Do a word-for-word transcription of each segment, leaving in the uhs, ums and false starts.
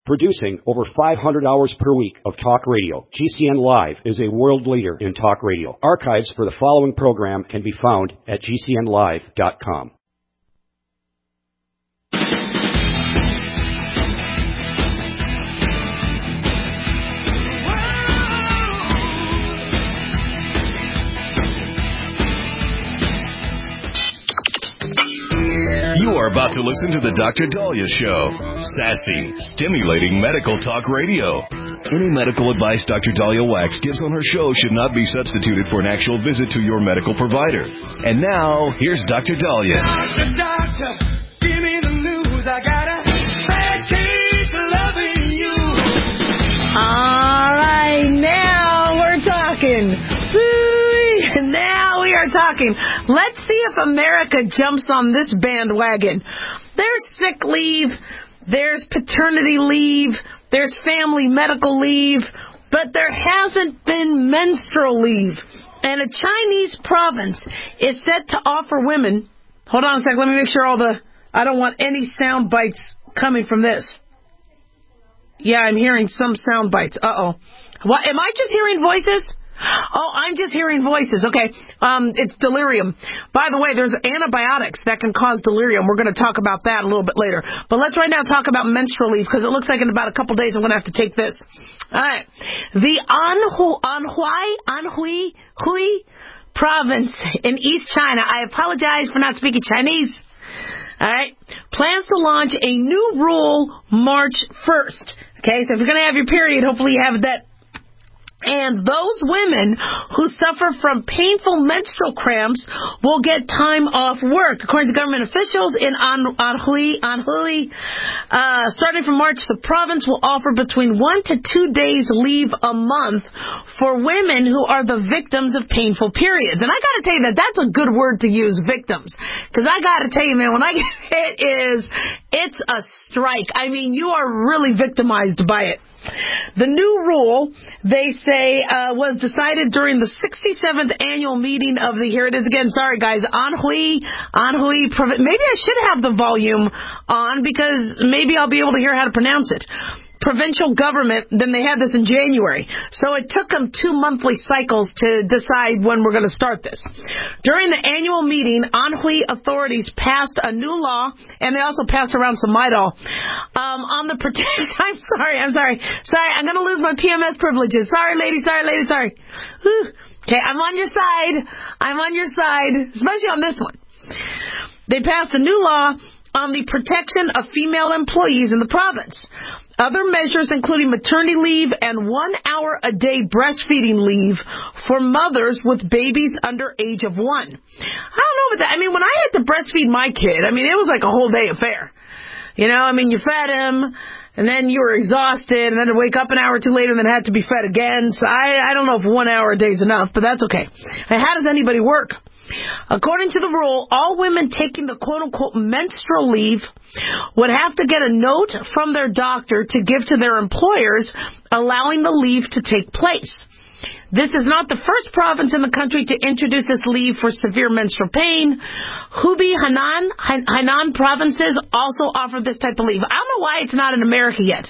Producing over five hundred hours per week of talk radio, G C N Live is a world leader in talk radio. Archives for the following program can be found at G C N live dot com. You are about to listen to the Doctor Daliah Show. Sassy, stimulating medical talk radio. Any medical advice Doctor Daliah Wax gives on her show should not be substituted for an actual visit to your medical provider. And now, here's Doctor Daliah. Doctor, doctor, give me the news. I got a bad case of loving you. All right, now we're talking. Now we are talking. Let's see if America jumps on this bandwagon. There's sick leave, there's paternity leave, there's family medical leave, but there hasn't been menstrual leave. And a Chinese province is set to offer women... Hold on a sec, let me make sure all the... I don't want any sound bites coming from this. Yeah, I'm hearing some sound bites. Uh-oh. What? Am I just hearing voices? Oh, I'm just hearing voices. Okay. Um, it's delirium. By the way, there's antibiotics that can cause delirium. We're going to talk about that a little bit later. But let's right now talk about menstrual leave, because it looks like in about a couple days I'm going to have to take this. All right. The Anhui, Anhui, Anhui, Hui province in East China. I apologize for not speaking Chinese. All right. Plans to launch a new rule March first. Okay. So if you're going to have your period, hopefully you have that. And those women who suffer from painful menstrual cramps will get time off work. According to government officials in Anhui, Anhui, uh, starting from March, the province will offer between one to two days leave a month for women who are the victims of painful periods. And I got to tell you that that's a good word to use, victims. Because I got to tell you, man, when I get hit is, it's a strike. I mean, you are really victimized by it. The new rule, they say, uh, was decided during the sixty-seventh annual meeting of the, here it is again, sorry guys, Anhui, Anhui, maybe I should have the volume on because maybe I'll be able to hear how to pronounce it. Provincial government, then they had this in January. So it took them two monthly cycles to decide when we're going to start this. During the annual meeting, Anhui authorities passed a new law, and they also passed around some Midol. Um, on the protection, I'm sorry, I'm sorry. Sorry, I'm going to lose my P M S privileges. Sorry, lady, sorry, lady, sorry. Whew. Okay, I'm on your side. I'm on your side, especially on this one. They passed a new law on the protection of female employees in the province. Other measures including maternity leave and one hour a day breastfeeding leave for mothers with babies under age of one. I don't know about that. I mean, when I had to breastfeed my kid, I mean, it was like a whole day affair. You know, I mean, you fed him, and then you were exhausted, and then to wake up an hour or two later and then had to be fed again. So I, I don't know if one hour a day is enough, but that's okay. And how does anybody work? According to the rule, all women taking the quote-unquote menstrual leave would have to get a note from their doctor to give to their employers, allowing the leave to take place. This is not the first province in the country to introduce this leave for severe menstrual pain. Hubei, Henan, Hainan provinces also offer this type of leave. I don't know why it's not in America yet.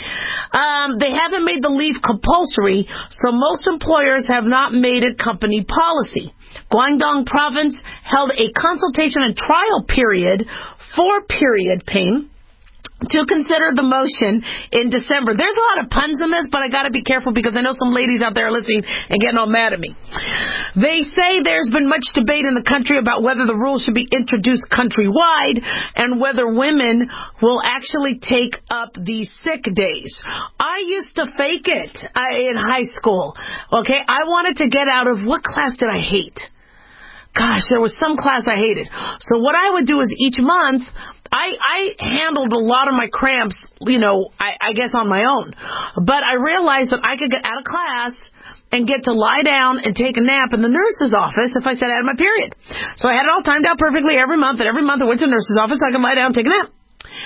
Um, they haven't made the leave compulsory, so most employers have not made it company policy. Guangdong province held a consultation and trial period for period pain to consider the motion in December. There's a lot of puns in this, but I got to be careful because I know some ladies out there are listening and getting all mad at me. They say there's been much debate in the country about whether the rule should be introduced countrywide and whether women will actually take up these sick days. I used to fake it in high school. Okay, I wanted to get out of, what class did I hate? Gosh, there was some class I hated. So what I would do is each month, I, I handled a lot of my cramps, you know, I, I guess on my own. But I realized that I could get out of class and get to lie down and take a nap in the nurse's office if I said I had my period. So I had it all timed out perfectly every month, and every month I went to the nurse's office so I could lie down and take a nap.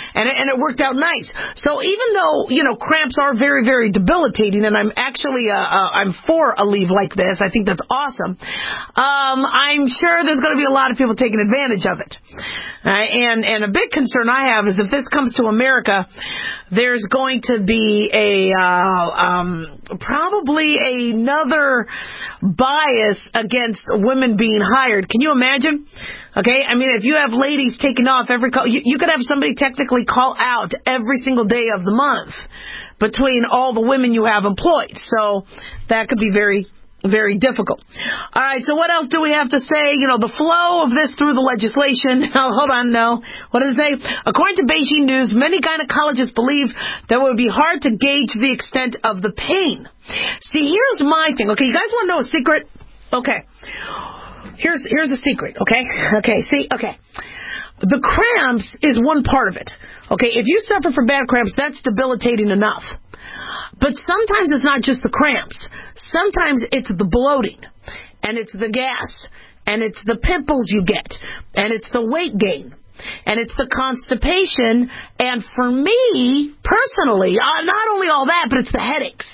And, and it worked out nice. So even though, you know, cramps are very, very debilitating, and I'm actually, uh, uh, I'm for a leave like this. I think that's awesome. Um, I'm sure there's going to be a lot of people taking advantage of it. Uh, and, and a big concern I have is if this comes to America, there's going to be a, uh, um, probably another bias against women being hired. Can you imagine? Okay, I mean, if you have ladies taking off every call, you, you could have somebody technically call out every single day of the month between all the women you have employed. So that could be very, very difficult. All right, so what else do we have to say? You know, the flow of this through the legislation. Oh, hold on, no. What does it say? According to Beijing News, many gynecologists believe that it would be hard to gauge the extent of the pain. See, here's my thing. Okay, you guys want to know a secret? Okay. Here's here's a secret, okay? Okay, see, okay. The cramps is one part of it. Okay, if you suffer from bad cramps, that's debilitating enough. But sometimes it's not just the cramps. Sometimes it's the bloating, and it's the gas, and it's the pimples you get, and it's the weight gain, and it's the constipation, and for me, personally, uh, not only all that, but it's the headaches.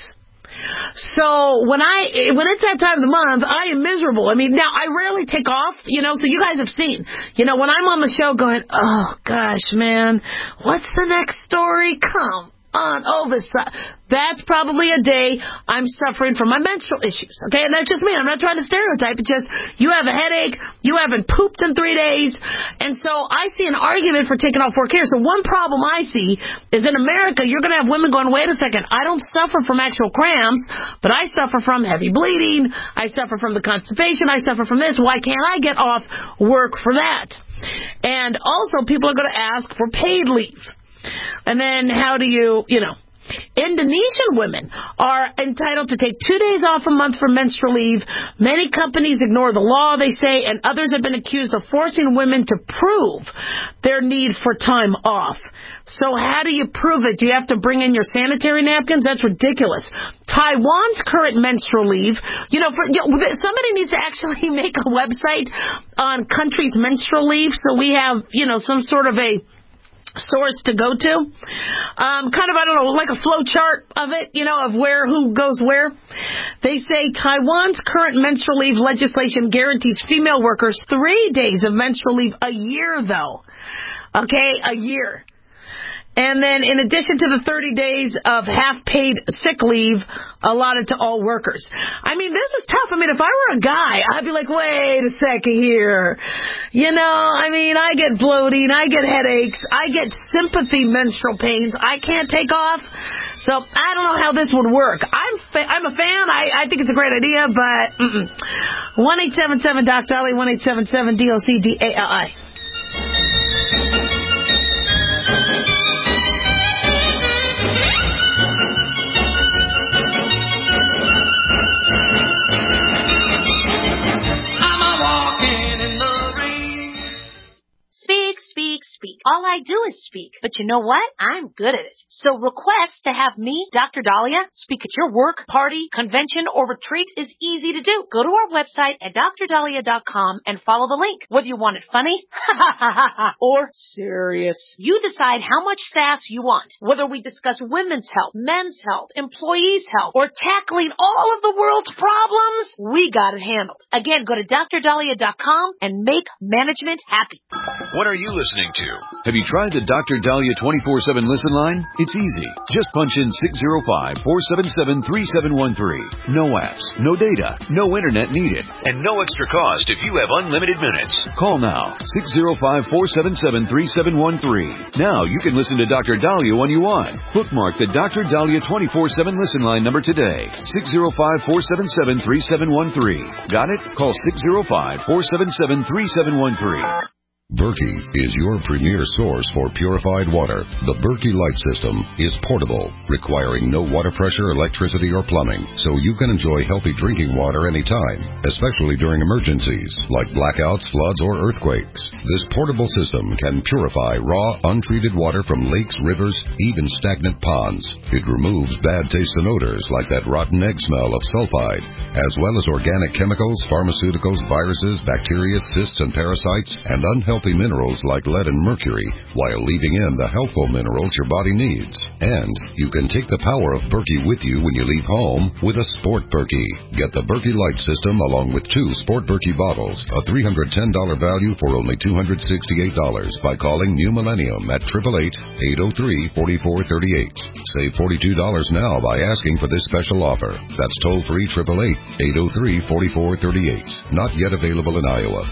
So when I when it's that time of the month, I am miserable. I mean, now I rarely take off, you know, so you guys have seen. You know, when I'm on the show going, oh, gosh, man, what's the next story? Come on, oh, this, uh, that's probably a day I'm suffering from my menstrual issues, okay? And that's just me. I'm not trying to stereotype. It's just you have a headache, you haven't pooped in three days, and so I see an argument for taking off work here. So one problem I see is in America, you're going to have women going, wait a second, I don't suffer from actual cramps, but I suffer from heavy bleeding, I suffer from the constipation, I suffer from this. Why can't I get off work for that? And also, people are going to ask for paid leave. And then how do you, you know, Indonesian women are entitled to take two days off a month for menstrual leave. Many companies ignore the law, they say, and others have been accused of forcing women to prove their need for time off. So how do you prove it? Do you have to bring in your sanitary napkins? That's ridiculous. Taiwan's current menstrual leave, you know, for, you know, somebody needs to actually make a website on countries' menstrual leave so we have, you know, some sort of a source to go to. Um, kind of, I don't know, like a flow chart of it, you know, of where, who goes where. They say Taiwan's current menstrual leave legislation guarantees female workers three days of menstrual leave a year, though. Okay, a year. And then in addition to the thirty days of half-paid sick leave allotted to all workers. I mean, this is tough. I mean, if I were a guy, I'd be like, wait a second here. You know, I mean, I get bloating, I get headaches, I get sympathy menstrual pains. I can't take off. So I don't know how this would work. I'm fa- I'm a fan. I, I think it's a great idea, but mm-mm. one eight seven seven D O C Dolly, one eight seven seven D O C D A L I. Speak, speak, speak. All I do is speak. But you know what? I'm good at it. So request to have me, Doctor Dahlia, speak at your work, party, convention, or retreat is easy to do. Go to our website at dr dahlia dot com and follow the link. Whether you want it funny, or serious, you decide how much sass you want. Whether we discuss women's health, men's health, employees' health, or tackling all of the world's problems, we got it handled. Again, go to dr dahlia dot com and make management happy. What are you listening to? Have you tried the Doctor Dahlia twenty-four seven listen line? It's easy. Just punch in six zero five, four seven seven, three seven one three. No apps, no data, no internet needed, and no extra cost if you have unlimited minutes. Call now, six zero five, four seven seven, three seven one three. Now you can listen to Doctor Dahlia when you want. Bookmark the Doctor Dahlia twenty-four seven listen line number today, six zero five, four seven seven, three seven one three. Got it? Call six zero five, four seven seven, three seven one three. Berkey is your premier source for purified water. The Berkey Light System is portable, requiring no water pressure, electricity, or plumbing, so you can enjoy healthy drinking water anytime, especially during emergencies like blackouts, floods, or earthquakes. This portable system can purify raw, untreated water from lakes, rivers, even stagnant ponds. It removes bad taste and odors like that rotten egg smell of sulfide, as well as organic chemicals, pharmaceuticals, viruses, bacteria, cysts, and parasites, and unhealthy unhealthy minerals like lead and mercury while leaving in the healthful minerals your body needs. And you can take the power of Berkey with you when you leave home with a Sport Berkey. Get the Berkey Light System along with two Sport Berkey bottles, a three hundred ten dollars value for only two hundred sixty-eight dollars by calling New Millennium at eight eight eight, eight oh three, four four three eight. Save forty-two dollars now by asking for this special offer. That's toll-free eight eight eight, eight oh three, four four three eight. Not yet available in Iowa.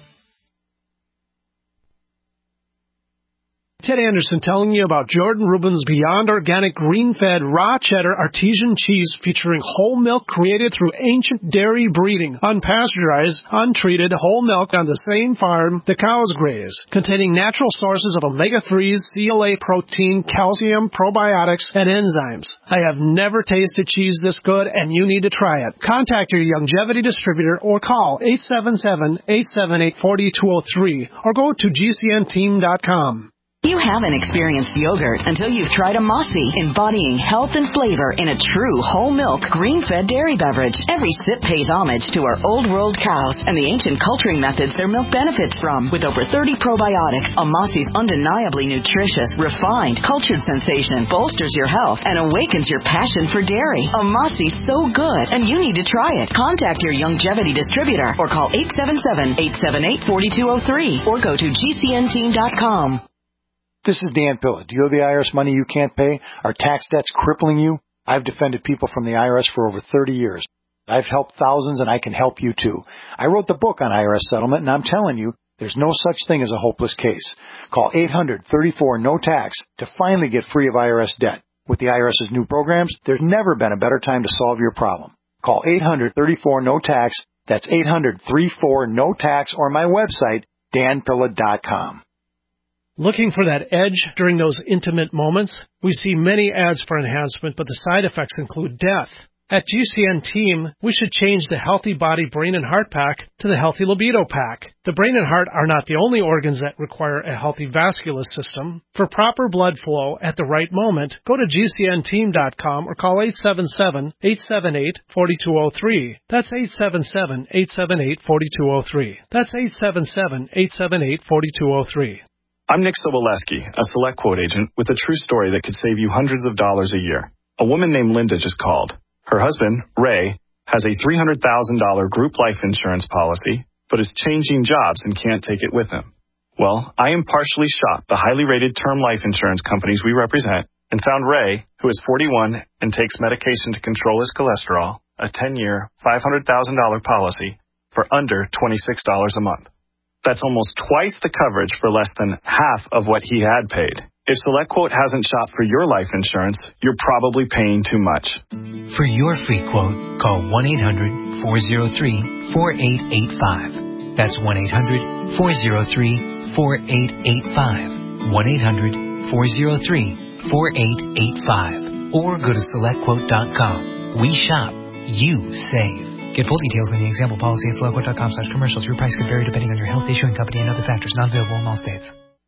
Ted Anderson telling you about Jordan Rubin's Beyond Organic Green-Fed Raw Cheddar Artesian Cheese featuring whole milk created through ancient dairy breeding, unpasteurized, untreated whole milk on the same farm the cows graze, containing natural sources of omega threes, C L A protein, calcium, probiotics, and enzymes. I have never tasted cheese this good, and you need to try it. Contact your Youngevity distributor or call eight seven seven, eight seven eight, four two zero three or go to G C N team dot com. You haven't experienced yogurt until you've tried a Mossy, embodying health and flavor in a true whole milk, green-fed dairy beverage. Every sip pays homage to our old world cows and the ancient culturing methods their milk benefits from. With over thirty probiotics, a Mossy's undeniably nutritious, refined, cultured sensation bolsters your health and awakens your passion for dairy. A Mossy's so good, and you need to try it. Contact your Youngevity distributor or call eight seven seven, eight seven eight, four two zero three or go to G C N team dot com. This is Dan Pilla. Do you owe the I R S money you can't pay? Are tax debts crippling you? I've defended people from the I R S for over thirty years. I've helped thousands, and I can help you too. I wrote the book on I R S settlement, and I'm telling you, there's no such thing as a hopeless case. Call eight hundred, thirty-four, no tax to finally get free of I R S debt. With the IRS's new programs, there's never been a better time to solve your problem. Call eight hundred, thirty-four, no tax. That's eight hundred, thirty-four, no tax, or my website, dan pilla dot com. Looking for that edge during those intimate moments? We see many ads for enhancement, but the side effects include death. At G C N Team, we should change the Healthy Body, Brain, and Heart Pack to the Healthy Libido Pack. The brain and heart are not the only organs that require a healthy vascular system. For proper blood flow at the right moment, go to G C N team dot com or call eight seven seven, eight seven eight, four two zero three. That's eight seven seven, eight seven eight, four two zero three. That's eight seven seven, eight seven eight, four two zero three. I'm Nick Soboleski, a Select Quote agent with a true story that could save you hundreds of dollars a year. A woman named Linda just called. Her husband, Ray, has a three hundred thousand dollars group life insurance policy, but is changing jobs and can't take it with him. Well, I impartially shopped the highly rated term life insurance companies we represent and found Ray, who is forty-one and takes medication to control his cholesterol, a ten-year, five hundred thousand dollars policy for under twenty-six dollars a month. That's almost twice the coverage for less than half of what he had paid. If SelectQuote hasn't shopped for your life insurance, you're probably paying too much. For your free quote, call one eight hundred, four oh three, four eight eight five. That's one eight hundred, four oh three, four eight eight five. one eight hundred, four oh three, four eight eight five. Or go to select quote dot com. We shop. You save. Get full details in the example policy at select quote dot com slash commercials. Your price could vary depending on your health, issuing company, and other factors. Not available in all states.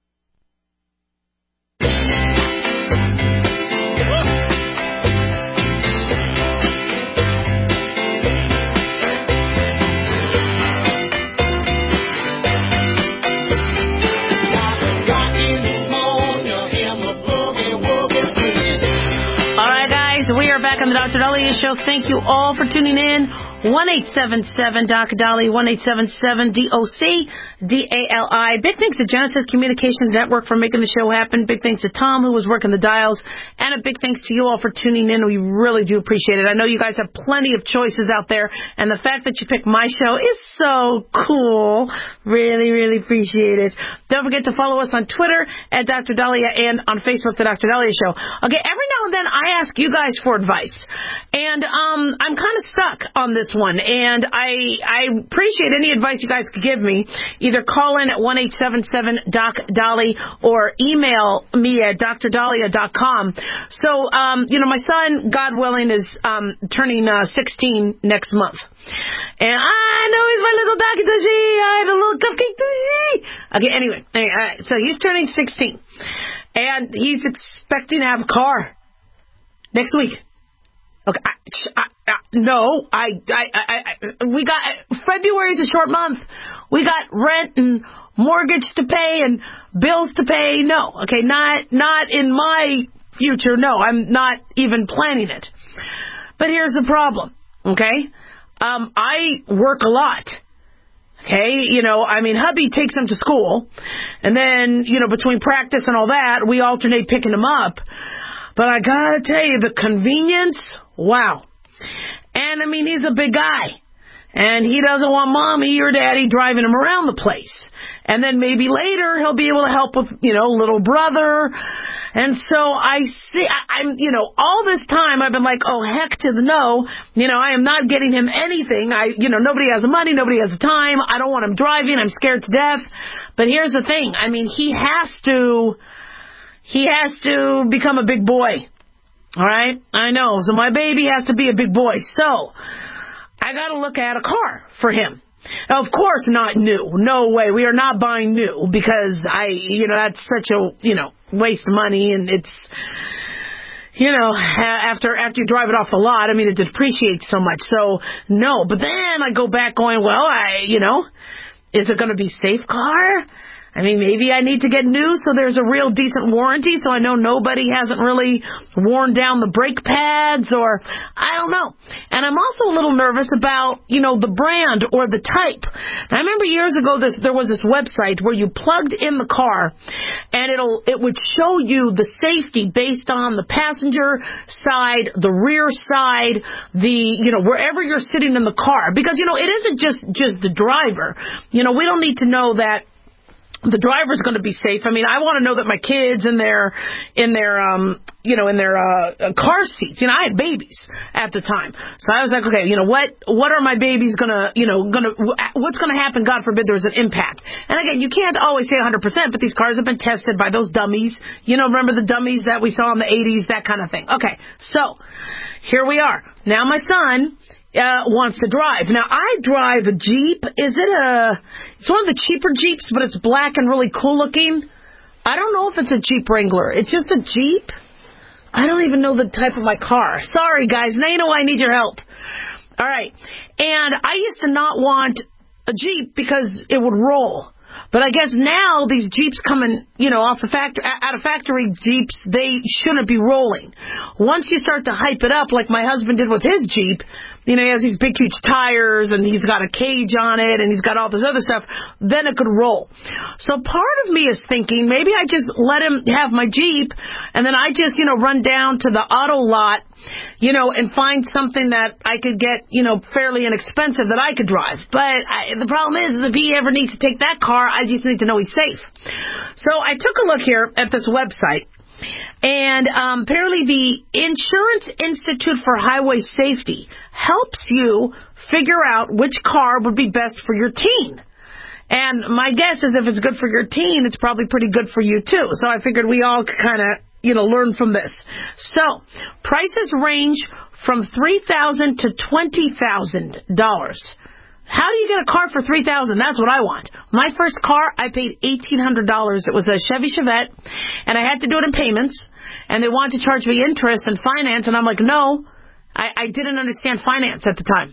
We are back on the Doctor Dahlia Show. Thank you all for tuning in. one eight seven seven, D O C, Dahlia, one eight seven seven, D O C, D A L I. Big thanks to Genesis Communications Network for making the show happen. Big thanks to Tom, who was working the dials. And a big thanks to you all for tuning in. We really do appreciate it. I know you guys have plenty of choices out there, and the fact that you picked my show is so cool. Really, really appreciate it. Don't forget to follow us on Twitter at Doctor Dahlia and on Facebook, The Doctor Dahlia Show. Okay, every now and then I ask you guys for advice. And um, I'm kind of stuck on this one. And I I appreciate any advice you guys could give me. Either call in at one eight seven seven, D O C, Dahlia or email me at d r dahlia dot com. So, um, you know, my son, God willing, is um, turning uh, sixteen next month. And I know he's my little Doctor I had a little cupcake Dashi. Okay, anyway. Uh, so he's turning sixteen. And he's expecting to have a car next week. Okay, I, I, Uh, no, I, I, I, I, we got, February's a short month. We got rent and mortgage to pay and bills to pay. No, okay, not, not in my future. No, I'm not even planning it. But here's the problem, okay? Um, I work a lot. Okay, you know, I mean, hubby takes him to school, and then, you know, between practice and all that, we alternate picking him up. But I gotta tell you, the convenience, wow. And, I mean, he's a big guy, and he doesn't want mommy or daddy driving him around the place. And then maybe later he'll be able to help with, you know, little brother. And so I see, I, I'm, you know, all this time I've been like, oh, heck to the no. You know, I am not getting him anything. I, you know, nobody has the money. Nobody has the time. I don't want him driving. I'm scared to death. But here's the thing. I mean, he has to, he has to become a big boy. All right? I know. So my baby has to be a big boy. So I got to look at a car for him. Now, of course, not new. No way. We are not buying new because I, you know, that's such a, you know, waste of money, and it's, you know, after after you drive it off the lot, I mean, it depreciates so much. So, no. But then I go back going, well, I, you know, is it going to be safe car? I mean, maybe I need to get new so there's a real decent warranty so I know nobody hasn't really worn down the brake pads, or I don't know. And I'm also a little nervous about, you know, the brand or the type. Now, I remember years ago this, there was this website where you plugged in the car and it'll it would show you the safety based on the passenger side, the rear side, the, you know, wherever you're sitting in the car. Because, you know, it isn't just, just the driver. You know, we don't need to know that the driver's going to be safe. I mean, I want to know that my kids in their, in their, um, you know, in their uh, car seats. You know, I had babies at the time, so I was like, okay, you know, what, what are my babies gonna, you know, gonna, what's gonna happen? God forbid there's an impact. And again, you can't always say one hundred percent, but these cars have been tested by those dummies. You know, remember the dummies that we saw in the eighties, that kind of thing. Okay, so here we are. Now my son Uh, wants to drive. Now, I drive a Jeep. Is it a... It's one of the cheaper Jeeps, but it's black and really cool looking. I don't know if it's a Jeep Wrangler. It's just a Jeep. I don't even know the type of my car. Sorry, guys. Now you know I need your help. All right. And I used to not want a Jeep because it would roll. But I guess now these Jeeps coming, you know, off the factory, out of factory Jeeps, they shouldn't be rolling. Once you start to hype it up, like my husband did with his Jeep, you know, he has these big, huge tires, and he's got a cage on it, and he's got all this other stuff, then it could roll. So part of me is thinking, maybe I just let him have my Jeep, and then I just, you know, run down to the auto lot, you know, and find something that I could get, you know, fairly inexpensive that I could drive. But I, the problem is, if he ever needs to take that car, I just need to know he's safe. So I took a look here at this website. And um, apparently the Insurance Institute for Highway Safety helps you figure out which car would be best for your teen. And my guess is if it's good for your teen, it's probably pretty good for you too. So I figured we all could kind of, you know, learn from this. So prices range from three thousand dollars to twenty thousand dollars. How do you get a car for three thousand dollars? That's what I want. My first car, I paid eighteen hundred dollars. It was a Chevy Chevette, and I had to do it in payments, and they wanted to charge me interest and finance, and I'm like, no, I, I didn't understand finance at the time.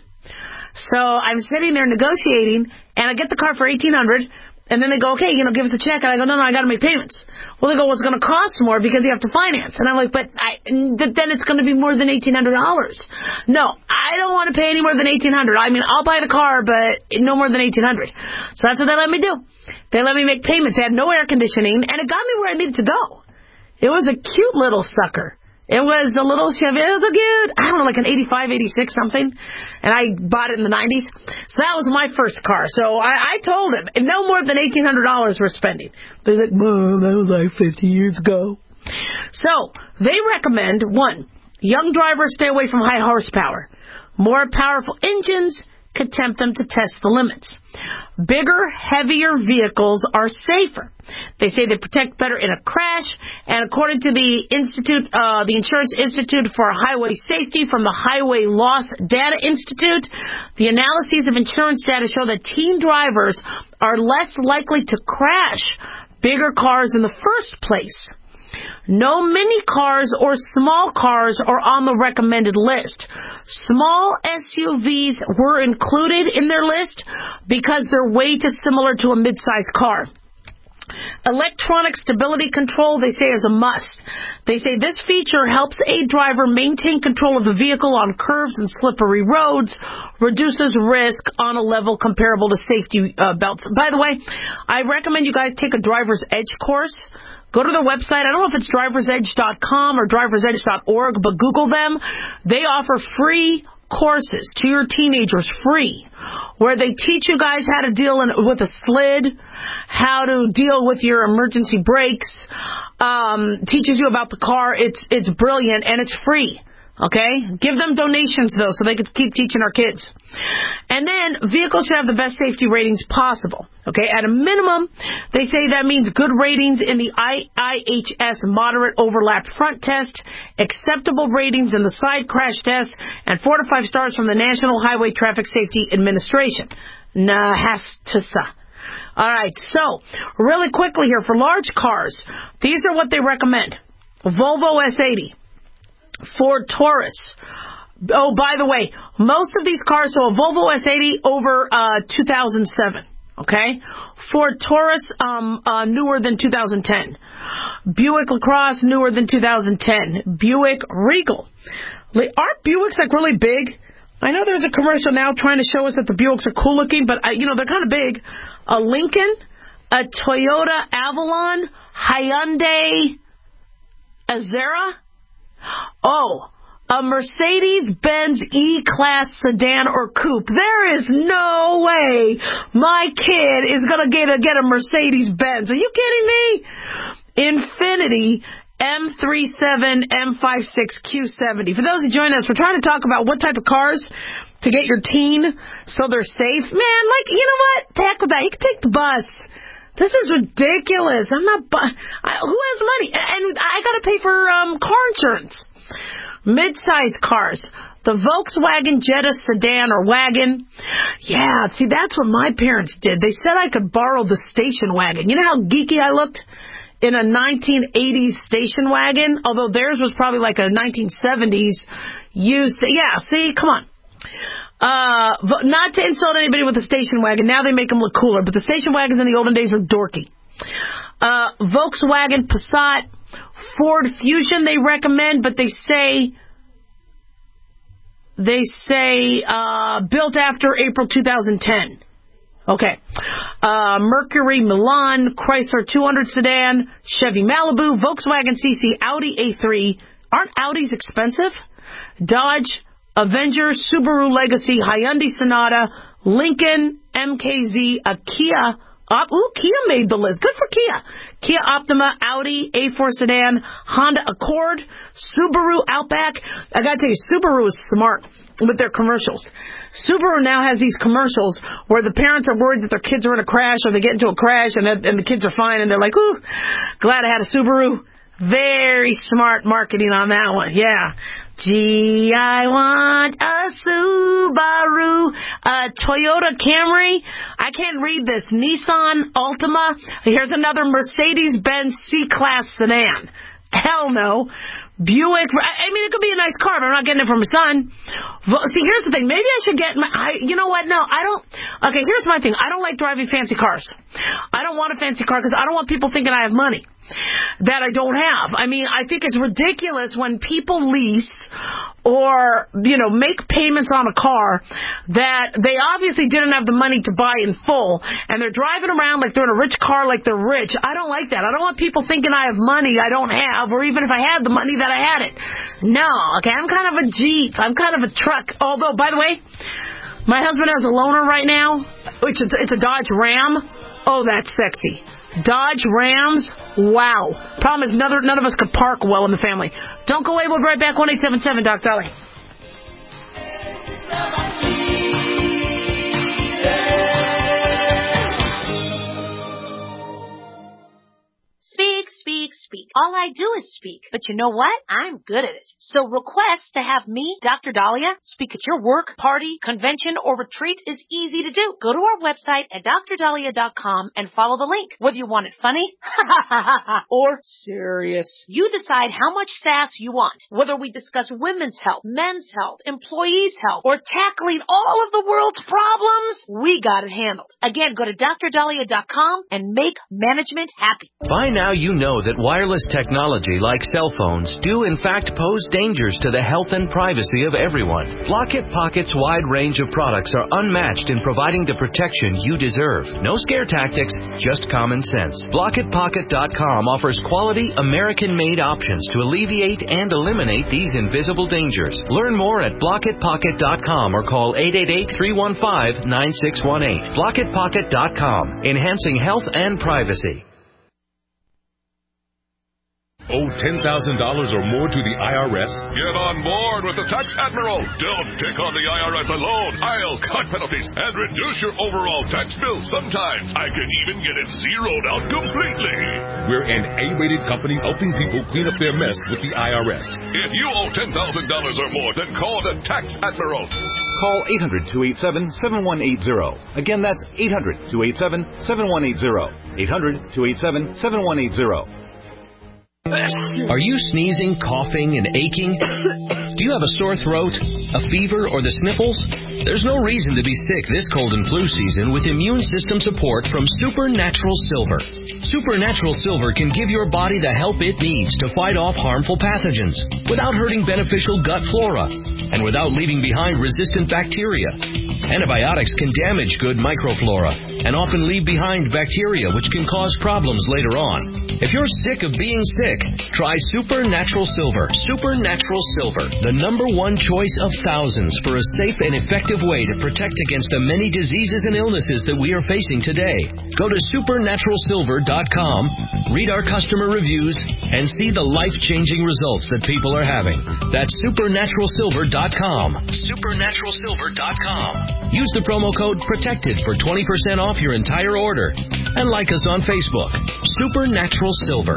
So I'm sitting there negotiating, and I get the car for eighteen hundred dollars, and then they go, okay, you know, give us a check, and I go, no, no, I got to make payments. Well, they go, well, it's going to cost more because you have to finance. And I'm like, but I, then it's going to be more than eighteen hundred dollars. No, I don't want to pay any more than eighteen hundred dollars. I mean, I'll buy the car, but no more than eighteen hundred dollars. So that's what they let me do. They let me make payments. They had no air conditioning, and it got me where I needed to go. It was a cute little sucker. It was a little Chevy. It was a cute, I don't know, like an eighty-five, eighty-six something. And I bought it in the nineties. So that was my first car. So I, I told him, no more than eighteen hundred dollars we're spending. They're like, Mom, that was like fifty years ago. So they recommend, one, young drivers stay away from high horsepower. More powerful engines could tempt them to test the limits. Bigger, heavier vehicles are safer. They say they protect better in a crash, and according to the Institute, uh, the Insurance Institute for Highway Safety from the Highway Loss Data Institute, the analyses of insurance data show that teen drivers are less likely to crash bigger cars in the first place. No mini cars or small cars are on the recommended list. Small S U Vs were included in their list because their weight is similar to a mid-sized car. Electronic stability control, they say, is a must. They say this feature helps a driver maintain control of the vehicle on curves and slippery roads, reduces risk on a level comparable to safety uh, belts. By the way, I recommend you guys take a driver's edge course. Go to their website. I don't know if it's drivers edge dot com or drivers edge dot org, but Google them. They offer free courses to your teenagers, free, where they teach you guys how to deal in, with a slid, how to deal with your emergency brakes, um, teaches you about the car. It's it's brilliant, and it's free. Okay? Give them donations, though, so they can keep teaching our kids. And then, vehicles should have the best safety ratings possible. Okay? At a minimum, they say that means good ratings in the I I H S moderate overlap front test, acceptable ratings in the side crash test, and four to five stars from the National Highway Traffic Safety Administration. N H A S T A. All right, so, really quickly here, for large cars, these are what they recommend. Volvo S eighty. Ford Taurus. Oh, by the way, most of these cars, so a Volvo S eighty over uh, two thousand seven, okay? Ford Taurus, um, uh, newer than two thousand ten. Buick LaCrosse, newer than two thousand ten. Buick Regal. Aren't Buicks, like, really big? I know there's a commercial now trying to show us that the Buicks are cool looking, but, I, you know, they're kind of big. A Lincoln, a Toyota Avalon, Hyundai Azera. Oh, a Mercedes-Benz E-Class sedan or coupe. There is no way my kid is going to get a, get a Mercedes-Benz. Are you kidding me? Infiniti M thirty-seven, M fifty-six, Q seventy. For those who join us, we're trying to talk about what type of cars to get your teen so they're safe. Man, like, you know what? The heck with that. You can take the bus. This is ridiculous. I'm not, bu- I, who has money? And I got to pay for um, car insurance. Mid-size cars. The Volkswagen Jetta sedan or wagon. Yeah, see, that's what my parents did. They said I could borrow the station wagon. You know how geeky I looked in a nineteen eighties station wagon? Although theirs was probably like a nineteen seventies used. Yeah, see, come on. Uh, not to insult anybody with a station wagon. Now they make them look cooler. But the station wagons in the olden days were dorky. Uh, Volkswagen Passat, Ford Fusion they recommend, but they say, they say, uh, built after April two thousand ten. Okay. Uh, Mercury Milan, Chrysler two hundred sedan, Chevy Malibu, Volkswagen C C, Audi A three. Aren't Audis expensive? Dodge Avenger, Subaru Legacy, Hyundai Sonata, Lincoln, M K Z, a Kia. Op- Ooh, Kia made the list. Good for Kia. Kia Optima, Audi A four sedan, Honda Accord, Subaru Outback. I gotta tell you, Subaru is smart with their commercials. Subaru now has these commercials where the parents are worried that their kids are in a crash or they get into a crash and, and the kids are fine and they're like, ooh, glad I had a Subaru. Very smart marketing on that one. Yeah. Gee, I want a Subaru, a Toyota Camry. I can't read this. Nissan Altima. Here's another Mercedes-Benz C-Class sedan. Hell no. Buick. I mean, it could be a nice car, but I'm not getting it for my son. See, here's the thing. Maybe I should get my, I, you know what? No, I don't. Okay, here's my thing. I don't like driving fancy cars. I don't want a fancy car because I don't want people thinking I have money that I don't have. I mean, I think it's ridiculous when people lease or, you know, make payments on a car that they obviously didn't have the money to buy in full, and they're driving around like they're in a rich car like they're rich. I don't like that. I don't want people thinking I have money I don't have, or even if I had the money that I had it. No, okay, I'm kind of a Jeep. I'm kind of a truck. Although, by the way, my husband has a loaner right now, which is, it's a Dodge Ram. Oh, that's sexy. Dodge Rams, wow. Problem is, none, none of us could park well in the family. Don't go away. We'll be right back. one eight seven seven, Doc Dolly. Speak, speak, speak. All I do is speak. But you know what? I'm good at it. So request to have me, Doctor Dahlia, speak at your work, party, convention, or retreat is easy to do. Go to our website at dr dahlia dot com and follow the link. Whether you want it funny or serious, you decide how much sass you want. Whether we discuss women's health, men's health, employees' health, or tackling all of the world's problems, we got it handled. Again, go to dr dahlia dot com and make management happy. By now you know that wireless technology like cell phones do in fact pose dangers to the health and privacy of everyone. Blockit Pocket's wide range of products are unmatched in providing the protection you deserve. No scare tactics, just common sense. Blockit Pocket dot com offers quality American-made options to alleviate and eliminate these invisible dangers. Learn more at Blockit Pocket dot com or call eight eight eight, three one five, nine six one eight. Blockit Pocket dot com, enhancing health and privacy. Owe ten thousand dollars or more to the I R S? Get on board with the Tax Admiral. Don't take on the I R S alone. I'll cut penalties and reduce your overall tax bill. Sometimes I can even get it zeroed out completely. We're an A-rated company helping people clean up their mess with the I R S. If you owe ten thousand dollars or more, then call the Tax Admiral. Call eight hundred, two eight seven, seven one eight zero. Again, that's eight hundred, two eight seven, seven one eight zero. eight hundred, two eight seven, seven one eight zero. Are you sneezing, coughing, and aching? Do you have a sore throat, a fever, or the sniffles? There's no reason to be sick this cold and flu season with immune system support from Supernatural Silver. Supernatural Silver can give your body the help it needs to fight off harmful pathogens without hurting beneficial gut flora and without leaving behind resistant bacteria. Antibiotics can damage good microflora and often leave behind bacteria which can cause problems later on. If you're sick of being sick, try Supernatural Silver. Supernatural Silver, the number one choice of thousands for a safe and effective way to protect against the many diseases and illnesses that we are facing today. Go to supernatural silver dot com, read our customer reviews, and see the life-changing results that people are having. That's supernatural silver dot com. supernatural silver dot com. Use the promo code PROTECTED for twenty percent off your entire order. And like us on Facebook. Supernatural Silver.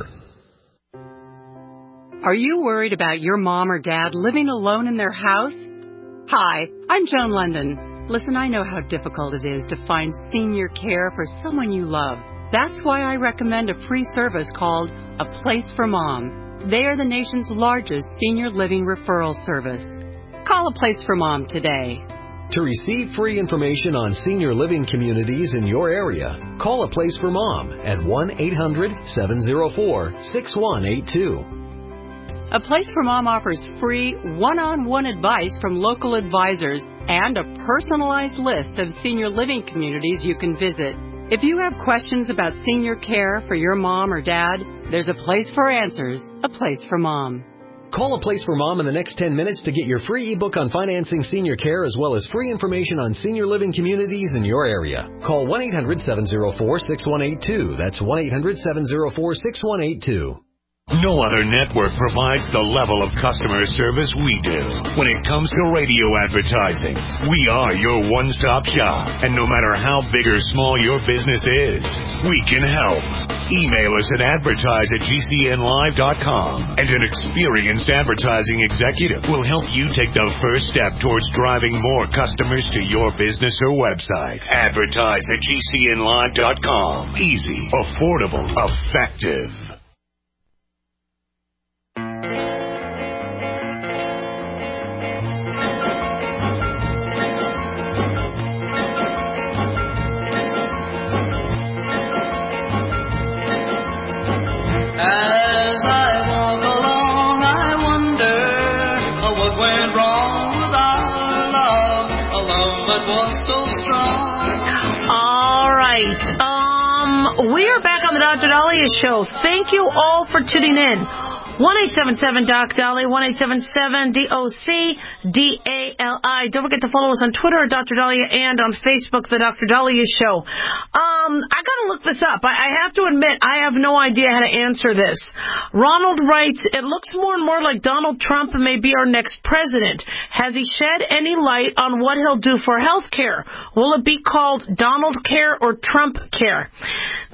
Are you worried about your mom or dad living alone in their house? Hi, I'm Joan London. Listen, I know how difficult it is to find senior care for someone you love. That's why I recommend a free service called A Place for Mom. They are the nation's largest senior living referral service. Call A Place for Mom today. To receive free information on senior living communities in your area, call A Place for Mom at one eight hundred, seven oh four, six one eight two. A Place for Mom offers free one-on-one advice from local advisors and a personalized list of senior living communities you can visit. If you have questions about senior care for your mom or dad, there's a place for answers, A Place for Mom. Call A Place for Mom in the next ten minutes to get your free ebook on financing senior care as well as free information on senior living communities in your area. Call one eight hundred, seven oh four, six one eight two. That's one eight hundred, seven oh four, six one eight two. No other network provides the level of customer service we do. When it comes to radio advertising, we are your one-stop shop. And no matter how big or small your business is, we can help. Email us at advertise at g c n live dot com, and an experienced advertising executive will help you take the first step towards driving more customers to your business or website. Advertise at g c n live dot com. Easy, affordable, effective. As I walk along, I wonder what went wrong with our love, a love that was so strong. All right. Um, we are back on the Doctor Dahlia Show. Thank you all for tuning in. one eight seven seven D O C Dahlia, one eight seven seven D O C D A L I. Don't forget to follow us on Twitter at Doctor Dahlia and on Facebook, The Doctor Dahlia Show. Um, I gotta look this up. I, I have to admit, I have no idea how to answer this. Ronald writes, it looks more and more like Donald Trump may be our next president. Has he shed any light on what he'll do for health care? Will it be called Donald Care or Trump Care?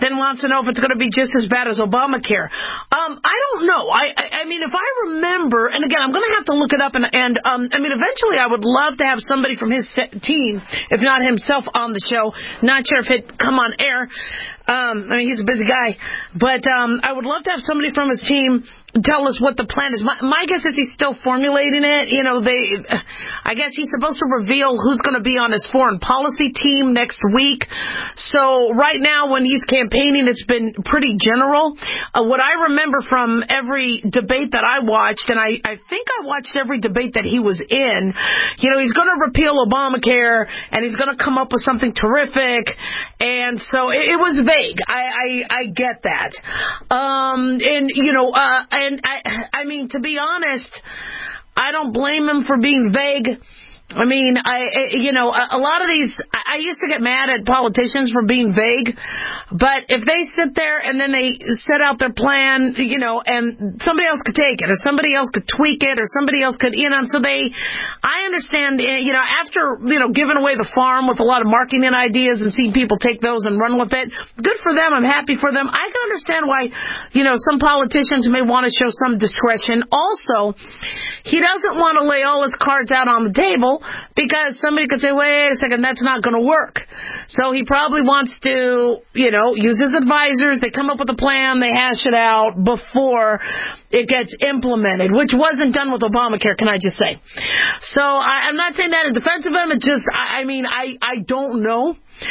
then wants to know if it's going to be just as bad as Obamacare. Um, I don't know. I, I, I mean, if I remember, and again, I'm going to have to look it up, and, and um, I mean, eventually I would love to have somebody from his team, if not himself, on the show. Not sure if it'd come on air. Um, I mean, he's a busy guy. But um, I would love to have somebody from his team tell us what the plan is. My, my guess is he's still formulating it. You know, they. I guess he's supposed to reveal who's going to be on his foreign policy team next week. So right now, when he's campaigning, it's been pretty general. Uh, what I remember from every debate that I watched, and I, I think I watched every debate that he was in, you know, he's going to repeal Obamacare, and he's going to come up with something terrific. And so it, it was vague. I, I, I get that. Um, and, you know, uh, and I, I mean, to be honest, I don't blame him for being vague. I mean, I, you know, a, a lot of these, I, I used to get mad at politicians for being vague, but if they sit there and then they set out their plan, you know, and somebody else could take it, or somebody else could tweak it, or somebody else could, you know, so they, I understand, you know, after, you know, giving away the farm with a lot of marketing ideas and seeing people take those and run with it, good for them, I'm happy for them. I can understand why, you know, some politicians may want to show some discretion. Also, he doesn't want to lay all his cards out on the table, because somebody could say, wait a second, that's not going to work. So he probably wants to, you know, use his advisors. They come up with a plan. They hash it out before it gets implemented, which wasn't done with Obamacare, can I just say. So I, I'm not saying that in defense of him. It's just, I, I mean, I, I don't know.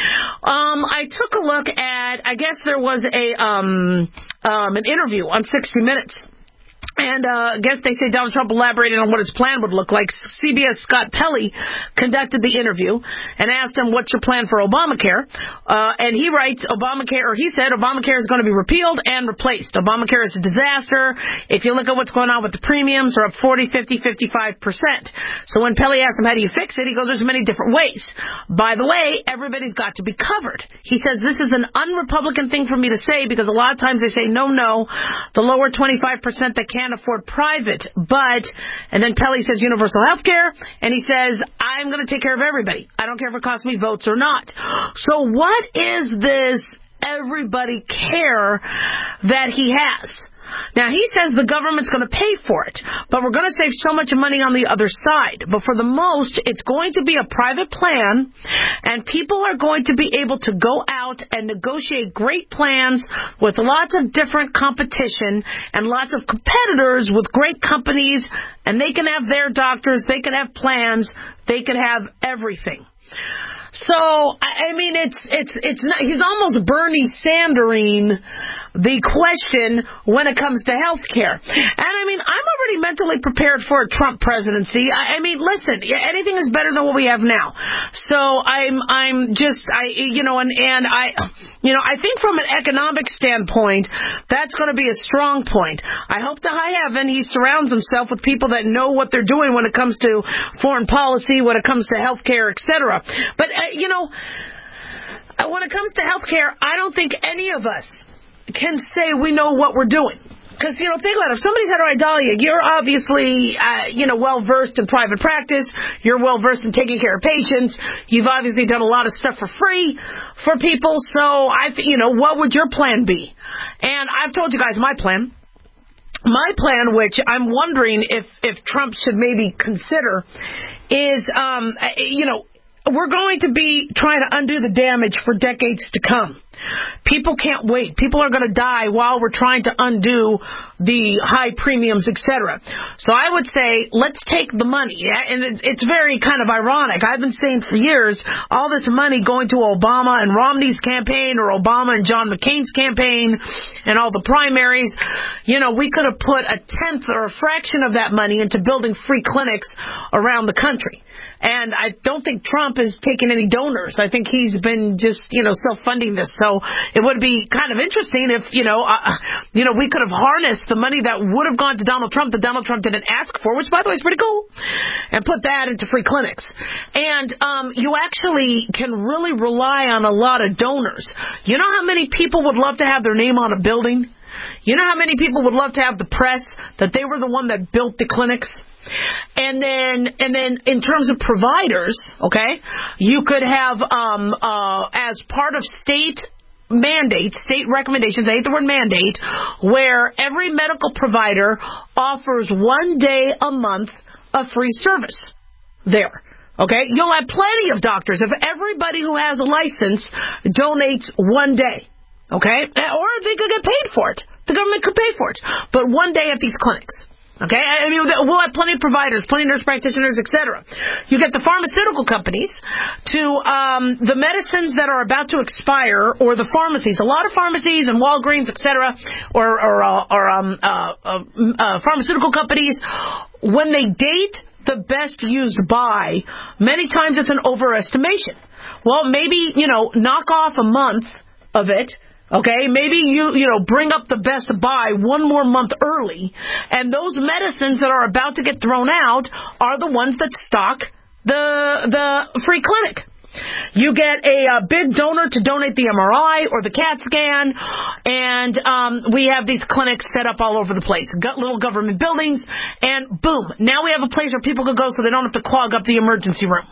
Um, I took a look at, I guess there was a um, um, an interview on sixty minutes. And uh, I guess they say Donald Trump elaborated on what his plan would look like. C B S Scott Pelley conducted the interview and asked him, what's your plan for Obamacare? Uh, and he writes, Obamacare, or he said, Obamacare is going to be repealed and replaced. Obamacare is a disaster. If you look at what's going on with the premiums, they're up forty, fifty, fifty-five percent. So when Pelley asked him, how do you fix it? He goes, there's many different ways. By the way, everybody's got to be covered. He says, this is an un-Republican thing for me to say, because a lot of times they say, no, no, the lower twenty-five percent that can't afford private, but, and then Pelley says universal health care, and he says, I'm going to take care of everybody. I don't care if it costs me votes or not. So what is this everybody care that he has? Now, he says the government's going to pay for it, but we're going to save so much money on the other side. But for the most, it's going to be a private plan, and people are going to be able to go out and negotiate great plans with lots of different competition and lots of competitors with great companies, and they can have their doctors, they can have plans, they can have everything. So, I mean, it's, it's, it's not, he's almost Bernie Sandering the question when it comes to health care. And I mean, I'm already mentally prepared for a Trump presidency. I, I mean, listen, anything is better than what we have now. So I'm, I'm just, I, you know, and, and I, you know, I think from an economic standpoint, that's going to be a strong point. I hope to high heaven he surrounds himself with people that know what they're doing when it comes to foreign policy, when it comes to health care, et cetera. But, you know, when it comes to health care, I don't think any of us can say we know what we're doing. Because, you know, think about it. If somebody said, all right, Dahlia, you're obviously, uh, you know, well-versed in private practice. You're well-versed in taking care of patients. You've obviously done a lot of stuff for free for people. So, I, th- you know, what would your plan be? And I've told you guys my plan. My plan, which I'm wondering if, if Trump should maybe consider, is, um, you know, we're going to be trying to undo the damage for decades to come. People can't wait. People are going to die while we're trying to undo the high premiums, et cetera. So I would say, let's take the money. And it's, it's very kind of ironic. I've been saying for years, all this money going to Obama and Romney's campaign, or Obama and John McCain's campaign, and all the primaries. You know, we could have put a tenth or a fraction of that money into building free clinics around the country. And I don't think Trump has taken any donors. I think he's been just, you know, self-funding this. So it would be kind of interesting if, you know, uh, you know, we could have harnessed the money that would have gone to Donald Trump that Donald Trump didn't ask for, which, by the way, is pretty cool, and put that into free clinics. And um, you actually can really rely on a lot of donors. You know how many people would love to have their name on a building? You know how many people would love to have the press that they were the one that built the clinics? And then, and then, in terms of providers, okay, you could have, um, uh, as part of state mandates, state recommendations, I hate the word mandate, where every medical provider offers one day a month of free service there. Okay? You'll have plenty of doctors if everybody who has a license donates one day. Okay? Or they could get paid for it. The government could pay for it. But one day at these clinics. Okay? I mean, we'll have plenty of providers, plenty of nurse practitioners, et cetera. You get the pharmaceutical companies to um, the medicines that are about to expire, or the pharmacies. A lot of pharmacies and Walgreens, et cetera, or, or, uh, or um, uh, uh, uh, pharmaceutical companies, when they date the best used by, many times it's an overestimation. Well, maybe, you know, knock off a month of it. Okay, maybe you, you know, bring up the best buy one more month early, and those medicines that are about to get thrown out are the ones that stock the the free clinic. You get a, a big donor to donate the M R I or the CAT scan, and um, we have these clinics set up all over the place. Got little government buildings, and boom, now we have a place where people can go so they don't have to clog up the emergency room.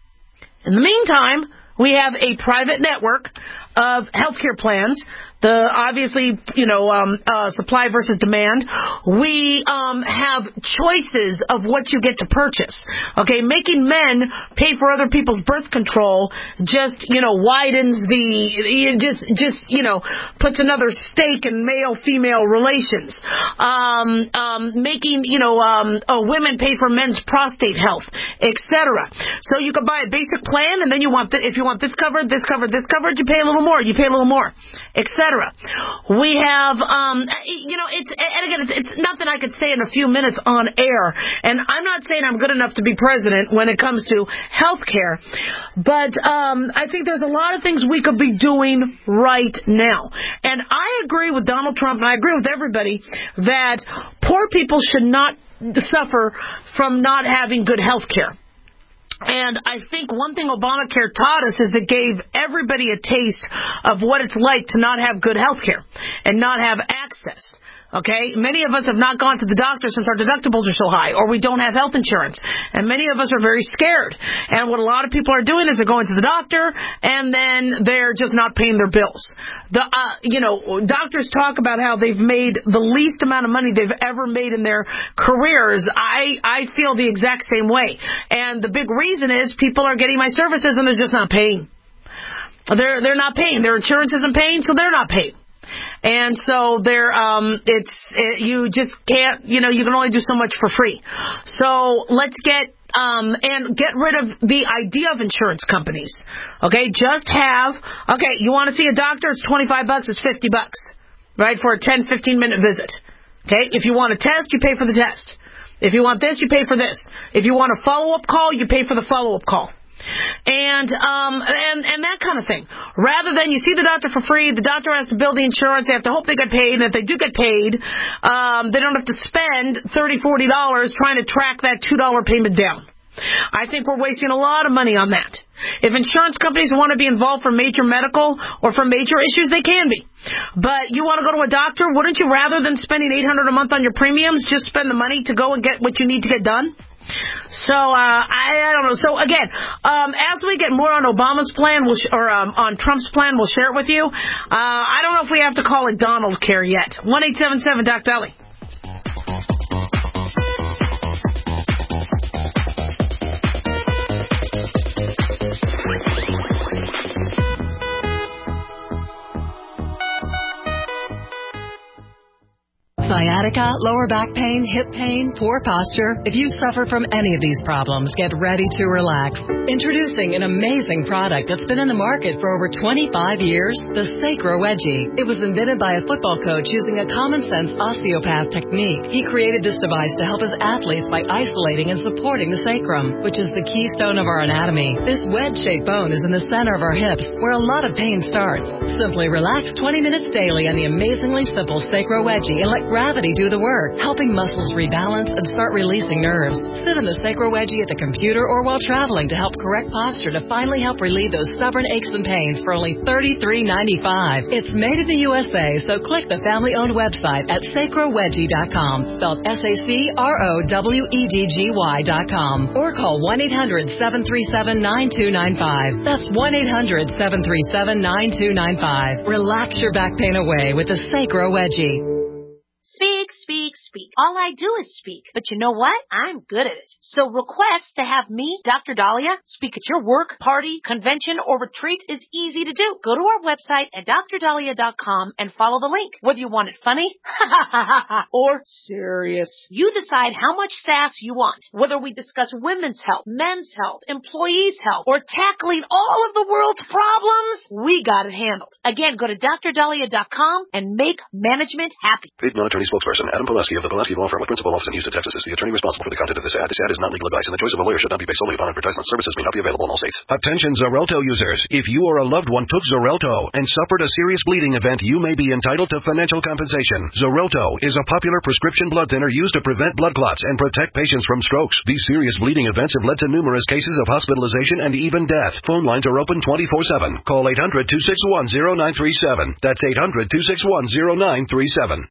In the meantime, we have a private network of healthcare plans. The obviously, you know, um, uh, supply versus demand. We um, have choices of what you get to purchase. Okay, making men pay for other people's birth control just, you know, widens the, just, just, you know, puts another stake in male-female relations. Um, um, making, you know, um, uh, women pay for men's prostate health, et cetera. So you could buy a basic plan, and then you want, th- if you want this covered, this covered, this covered, you pay a little more. You pay a little more, et cetera. We have, um, you know, it's, and again, it's, it's nothing I could say in a few minutes on air. And I'm not saying I'm good enough to be president when it comes to health care, but um, I think there's a lot of things we could be doing right now. And I agree with Donald Trump, and I agree with everybody, that poor people should not suffer from not having good health care. And I think one thing Obamacare taught us is it gave everybody a taste of what it's like to not have good health care and not have access. Okay? Many of us have not gone to the doctor since our deductibles are so high, or we don't have health insurance. And many of us are very scared. And what a lot of people are doing is they're going to the doctor, and then they're just not paying their bills. The, uh, you know, doctors talk about how they've made the least amount of money they've ever made in their careers. I, I feel the exact same way. And the big reason is people are getting my services, and they're just not paying. They're, they're not paying. Their insurance isn't paying, so they're not paying. And so there, um, it's, it, you just can't, you know, you can only do so much for free. So let's get, um, and get rid of the idea of insurance companies. Okay. Just have, okay, you want to see a doctor? It's twenty-five bucks. It's fifty bucks, right? For a ten, fifteen minute visit. Okay. If you want a test, you pay for the test. If you want this, you pay for this. If you want a follow-up call, you pay for the follow-up call. And um and and that kind of thing. Rather than you see the doctor for free, the doctor has to bill the insurance, they have to hope they get paid, and if they do get paid, um, they don't have to spend thirty dollars, forty dollars trying to track that two dollar payment down. I think we're wasting a lot of money on that. If insurance companies want to be involved for major medical or for major issues, they can be. But you want to go to a doctor, wouldn't you, rather than spending eight hundred dollars a month on your premiums, just spend the money to go and get what you need to get done? So, uh, I, I don't know. So, again, um, as we get more on Obama's plan, we'll sh- or um, on Trump's plan, we'll share it with you. Uh, I don't know if we have to call it Donald Care yet. one eight seven seven Doc Dolly. Sciatica, lower back pain, hip pain, poor posture. If you suffer from any of these problems, get ready to relax. Introducing an amazing product that's been in the market for over twenty-five years, the Sacro Wedgie. It was invented by a football coach using a common-sense osteopath technique. He created this device to help his athletes by isolating and supporting the sacrum, which is the keystone of our anatomy. This wedge-shaped bone is in the center of our hips, where a lot of pain starts. Simply relax twenty minutes daily on the amazingly simple Sacro Wedgie and let gravity Wedgie do the work, helping muscles rebalance and start releasing nerves. Sit in the Sacro Wedgie at the computer or while traveling to help correct posture to finally help relieve those stubborn aches and pains for only thirty-three ninety-five. It's made in the U S A, so click the family-owned website at sacro wedgie dot com, spelled S A C R O W E D G Y dot com, or call one eight hundred seven three seven nine two nine five. That's one eight hundred seven three seven nine two nine five. Relax your back pain away with the Sacro Wedgie. Speak, speak, speak. All I do is speak. But you know what? I'm good at it. So request to have me, Doctor Dahlia, speak at your work, party, convention, or retreat is easy to do. Go to our website at dr dahlia dot com and follow the link. Whether you want it funny or serious, you decide how much sass you want. Whether we discuss women's health, men's health, employees' health, or tackling all of the world's problems, we got it handled. Again, go to dr dahlia dot com and make management happy. Paid non-attorney spokesperson Adam Pileski of the Pileski Law Firm with principal office in Houston, Texas is the attorney responsible for the content of this ad. This ad is not legal advice, and the choice of a lawyer should not be based solely upon advertisement. Services may not be available in all states. Attention Xarelto users. If you or a loved one took Xarelto and suffered a serious bleeding event, you may be entitled to financial compensation. Xarelto is a popular prescription blood thinner used to prevent blood clots and protect patients from strokes. These serious bleeding events have led to numerous cases of hospitalization and even death. Phone lines are open twenty-four seven. Call eight hundred two six one zero nine three seven. That's eight hundred two six one zero nine three seven.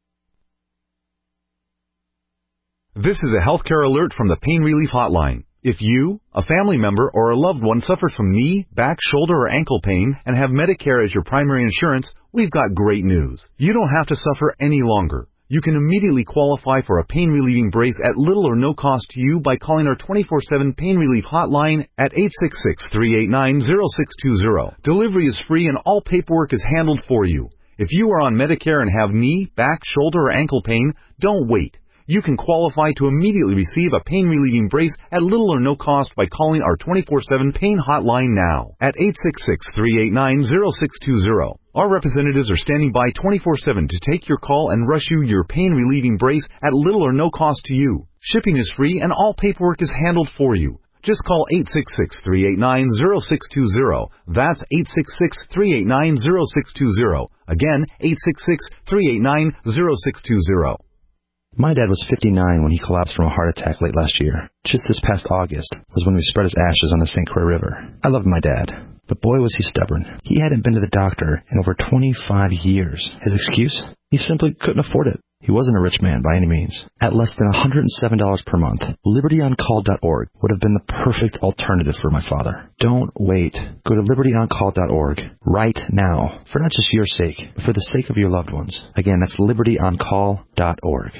This is a healthcare alert from the Pain Relief Hotline. If you, a family member, or a loved one suffers from knee, back, shoulder, or ankle pain and have Medicare as your primary insurance, we've got great news. You don't have to suffer any longer. You can immediately qualify for a pain-relieving brace at little or no cost to you by calling our twenty-four seven Pain Relief Hotline at eight six six, three eight nine, zero six two zero. Delivery is free and all paperwork is handled for you. If you are on Medicare and have knee, back, shoulder, or ankle pain, don't wait. You can qualify to immediately receive a pain-relieving brace at little or no cost by calling our twenty-four seven Pain Hotline now at eight six six, three eight nine, zero six two zero. Our representatives are standing by twenty-four seven to take your call and rush you your pain-relieving brace at little or no cost to you. Shipping is free and all paperwork is handled for you. Just call eight six six, three eight nine, zero six two zero. That's eight six six, three eight nine, zero six two zero. Again, eight six six, three eight nine, zero six two zero. My dad was fifty-nine when he collapsed from a heart attack late last year. Just this past August was when we spread his ashes on the Saint Croix River. I loved my dad, but boy was he stubborn. He hadn't been to the doctor in over twenty-five years. His excuse? He simply couldn't afford it. He wasn't a rich man by any means. At less than one hundred seven dollars per month, liberty on call dot org would have been the perfect alternative for my father. Don't wait. Go to liberty on call dot org right now, for not just your sake, but for the sake of your loved ones. Again, that's liberty on call dot org.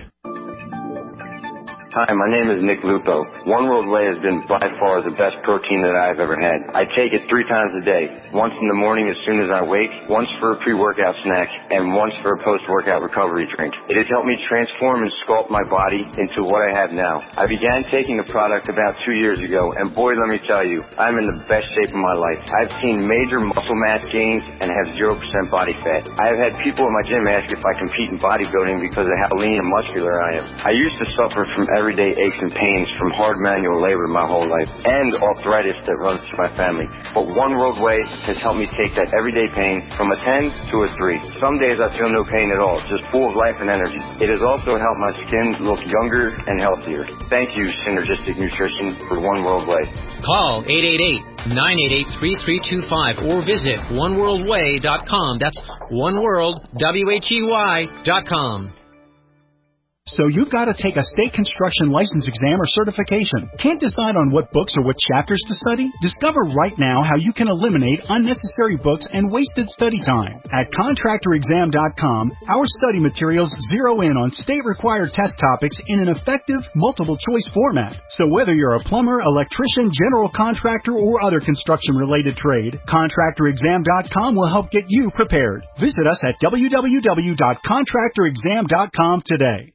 Hi, my name is Nick Lupo. One World Whey has been by far the best protein that I've ever had. I take it three times a day. Once in the morning as soon as I wake, once for a pre-workout snack, and once for a post-workout recovery drink. It has helped me transform and sculpt my body into what I have now. I began taking the product about two years ago, and boy, let me tell you, I'm in the best shape of my life. I've seen major muscle mass gains and have zero percent body fat. I have had people at my gym ask if I compete in bodybuilding because of how lean and muscular I am. I used to suffer from every everyday aches and pains from hard manual labor my whole life and arthritis that runs through my family. But One World Whey has helped me take that everyday pain from a ten to a three. Some days I feel no pain at all, just full of life and energy. It has also helped my skin look younger and healthier. Thank you, Synergistic Nutrition, for One World Whey. Call eight eight eight, nine eight eight, three three two five or visit one world way dot com. That's One World, W H E Y dot com. So you've got to take a state construction license exam or certification. Can't decide on what books or what chapters to study? Discover right now how you can eliminate unnecessary books and wasted study time. At contractor exam dot com, our study materials zero in on state-required test topics in an effective, multiple-choice format. So whether you're a plumber, electrician, general contractor, or other construction-related trade, contractor exam dot com will help get you prepared. Visit us at w w w dot contractor exam dot com today.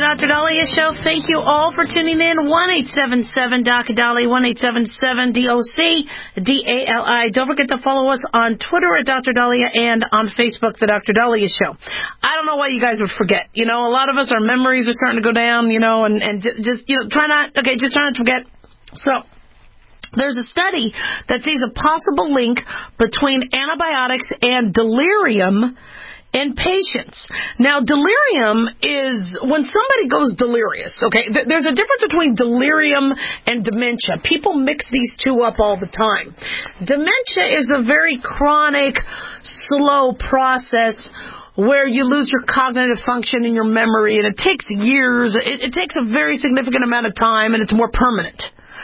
Doctor Dahlia Show. Thank you all for tuning in. one eight seven seven D O C Dahlia, one eight seven seven D O C D A L I. Don't forget to follow us on Twitter at Doctor Dahlia and on Facebook, The Doctor Dahlia Show. I don't know why you guys would forget. You know, a lot of us, our memories are starting to go down, you know, and, and just, you know, try not, okay, just try not to forget. So, there's a study that sees a possible link between antibiotics and delirium in patients. Now, delirium is when somebody goes delirious, okay? Th- there's a difference between delirium and dementia. People mix these two up all the time. Dementia is a very chronic, slow process where you lose your cognitive function and your memory, and it takes years. It, it takes a very significant amount of time, and it's more permanent.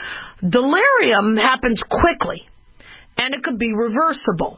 Delirium happens quickly, and it could be reversible.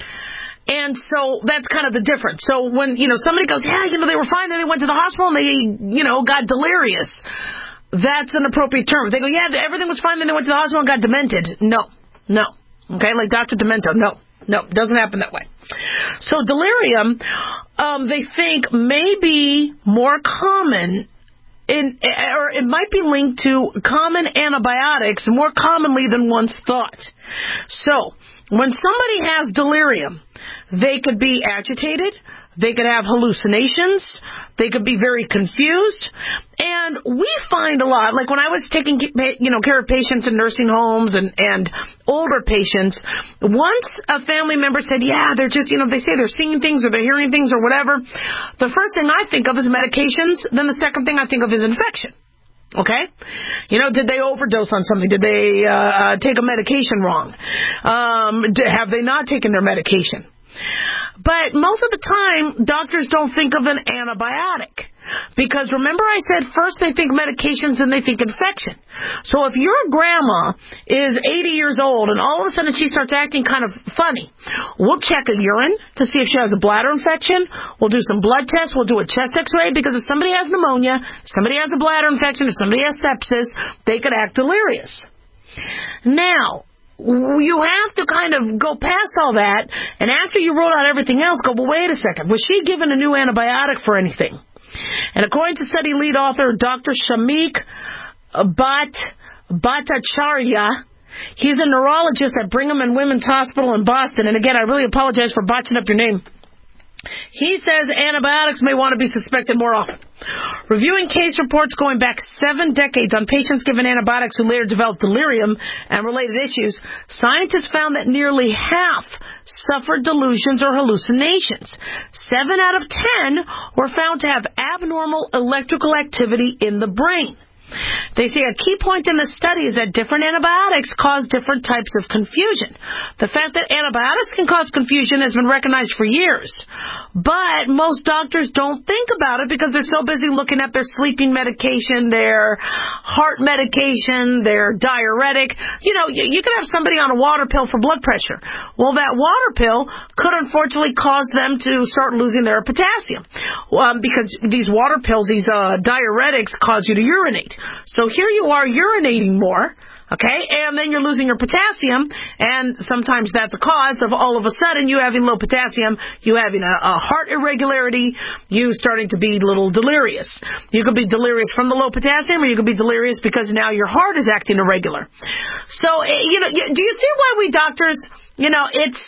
And so that's kind of the difference. So when, you know, somebody goes, yeah, you know, they were fine, then they went to the hospital and they, you know, got delirious. That's an appropriate term. If they go, yeah, everything was fine, then they went to the hospital and got demented. No, no. Okay, like Doctor Demento. No, no, doesn't happen that way. So delirium, um, they think may be more common in, or it might be linked to common antibiotics more commonly than once thought. So when somebody has delirium, they could be agitated, they could have hallucinations, they could be very confused, and we find a lot, like when I was taking, you know, care of patients in nursing homes and, and older patients, once a family member said, yeah, they're just, you know, they say they're seeing things or they're hearing things or whatever, the first thing I think of is medications, then the second thing I think of is infection. Okay? You know, did they overdose on something? Did they uh, uh, take a medication wrong? Um, have they not taken their medication? But most of the time, doctors don't think of an antibiotic. Because remember I said first they think medications and they think infection. So if your grandma is eighty years old and all of a sudden she starts acting kind of funny, we'll check a urine to see if she has a bladder infection. We'll do some blood tests. We'll do a chest x-ray because if somebody has pneumonia, if somebody has a bladder infection, if somebody has sepsis, they could act delirious. Now, you have to kind of go past all that, and after you roll out everything else, go, well, wait a second. Was she given a new antibiotic for anything? And according to study lead author Doctor Shamik Bhat Bhattacharya, he's a neurologist at Brigham and Women's Hospital in Boston. And again, I really apologize for botching up your name. He says antibiotics may want to be suspected more often. Reviewing case reports going back seven decades on patients given antibiotics who later developed delirium and related issues, scientists found that nearly half suffered delusions or hallucinations. Seven out of ten were found to have abnormal electrical activity in the brain. They say a key point in the study is that different antibiotics cause different types of confusion. The fact that antibiotics can cause confusion has been recognized for years, but most doctors don't think about it because they're so busy looking at their sleeping medication, their heart medication, their diuretic. You know, you, you could have somebody on a water pill for blood pressure. Well, that water pill could unfortunately cause them to start losing their potassium um, because these water pills, these uh, diuretics, cause you to urinate. So here you are urinating more, okay, and then you're losing your potassium, and sometimes that's a cause of all of a sudden you having low potassium, you having a, a heart irregularity, you starting to be a little delirious. You could be delirious from the low potassium, or you could be delirious because now your heart is acting irregular. So, you know, do you see why we doctors, you know, it's...